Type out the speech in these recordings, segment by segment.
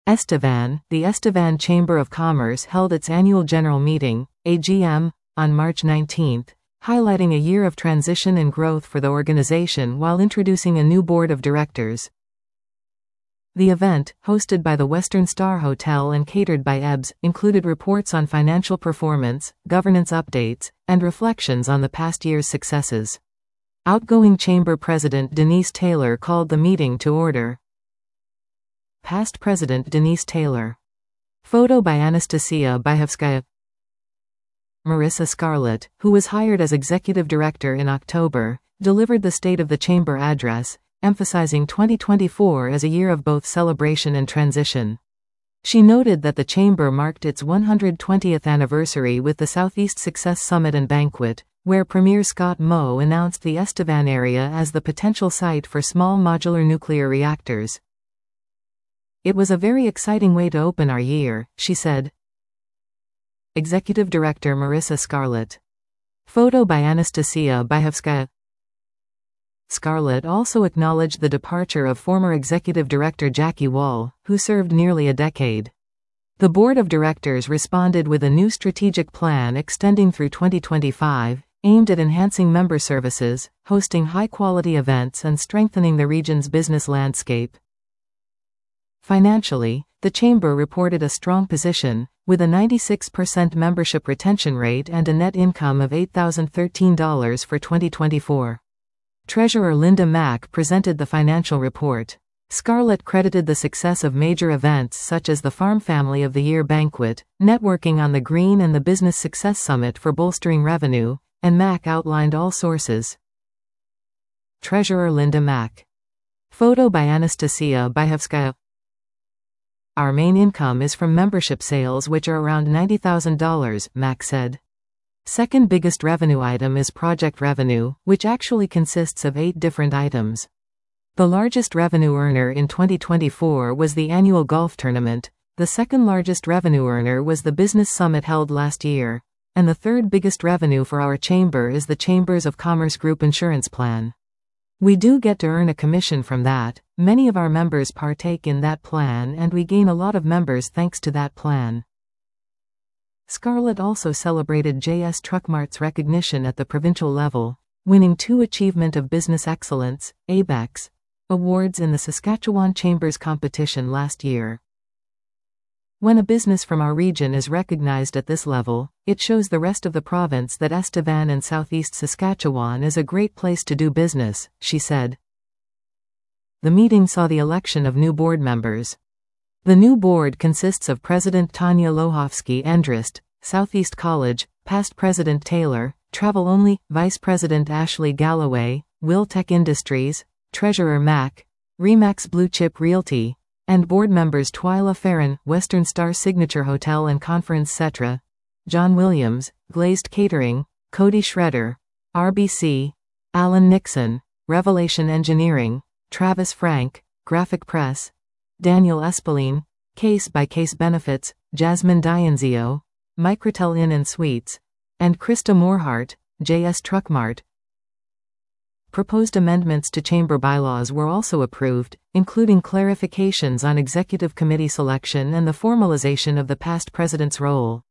Estevan, the Estevan Chamber of Commerce held its annual general meeting, AGM, on March 19, highlighting a year of transition and growth for the organization while introducing a new board of directors. The event, hosted by the Western Star Hotel and catered by EBS, included reports on financial performance, governance updates, and reflections on the past year's successes. Outgoing Chamber President Denise Taylor called the meeting to order. Past President Denise Taylor. Photo by Anastasia Byhovskaya. Marissa Scarlett, who was hired as executive director in October, delivered the State of the Chamber address, emphasizing 2024 as a year of both celebration and transition. She noted that the Chamber marked its 120th anniversary with the Southeast Success Summit and Banquet, where Premier Scott Moe announced the Estevan area as the potential site for small modular nuclear reactors. "It was a very exciting way to open our year," she said. Executive Director Marissa Scarlett. Photo by Anastasia Byhovskaya. Scarlett also acknowledged the departure of former Executive Director Jackie Wall, who served nearly a decade. The Board of Directors responded with a new strategic plan extending through 2025, aimed at enhancing member services, hosting high-quality events and strengthening the region's business landscape. Financially, the Chamber reported a strong position, with a 96% membership retention rate and a net income of $8,013 for 2024. Treasurer Linda Mack presented the financial report. Scarlett credited the success of major events such as the Farm Family of the Year Banquet, networking on the Green and the Business Success Summit for bolstering revenue, and Mack outlined all sources. Treasurer Linda Mack. Photo by Anastasia Byhovskaya. "Our main income is from membership sales, which are around $90,000, Mack said. Second biggest revenue item is project revenue, which actually consists of 8 different items. The largest revenue earner in 2024 was the annual golf tournament, the second largest revenue earner was the business summit held last year, and the third biggest revenue for our chamber is the Chambers of Commerce Group Insurance Plan. We do get to earn a commission from that, many of our members partake in that plan and we gain a lot of members thanks to that plan." Scarlett also celebrated JS Truckmart's recognition at the provincial level, winning 2 Achievement of Business Excellence (ABEX) awards in the Saskatchewan Chambers competition last year. "When a business from our region is recognized at this level, it shows the rest of the province that Estevan and Southeast Saskatchewan is a great place to do business," she said. The meeting saw the election of new board members. The new board consists of President Tanya Lohofsky-Andrist, Southeast College, past President Taylor, Travel Only, Vice President Ashley Galloway, Wiltech Industries, Treasurer Mack, Remax Blue Chip Realty, and board members Twyla Farron, Western Star Signature Hotel and Conference Cetra, John Williams, Glazed Catering, Cody Schroeder, RBC, Alan Nixon, Revelation Engineering, Travis Frank, Graphic Press, Daniel Espeline, Case by Case Benefits, Jasmine Dianzio, Microtel Inn and Suites, and Krista Morehart, JS Truckmart. Proposed amendments to chamber bylaws were also approved, including clarifications on executive committee selection and the formalization of the past president's role.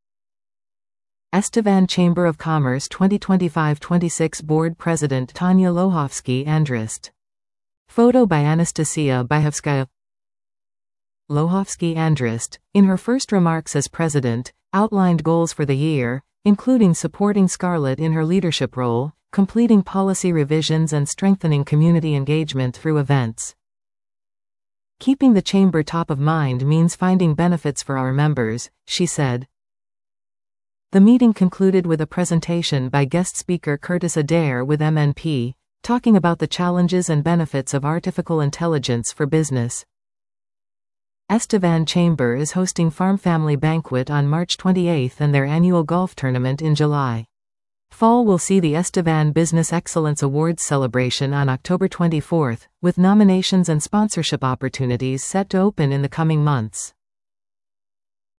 Estevan Chamber of Commerce 2025-26 Board President Tanya Lohofsky-Andrist. Photo by Anastasia Byhovskaya. Lohofsky-Andrist, in her first remarks as president, outlined goals for the year, including supporting Scarlett in her leadership role, completing policy revisions and strengthening community engagement through events. "Keeping the chamber top of mind means finding benefits for our members," she said. The meeting concluded with a presentation by guest speaker Curtis Adair with MNP, talking about the challenges and benefits of artificial intelligence for business. Estevan Chamber is hosting Farm Family Banquet on March 28 and their annual golf tournament in July. Fall will see the Estevan Business Excellence Awards celebration on October 24, with nominations and sponsorship opportunities set to open in the coming months.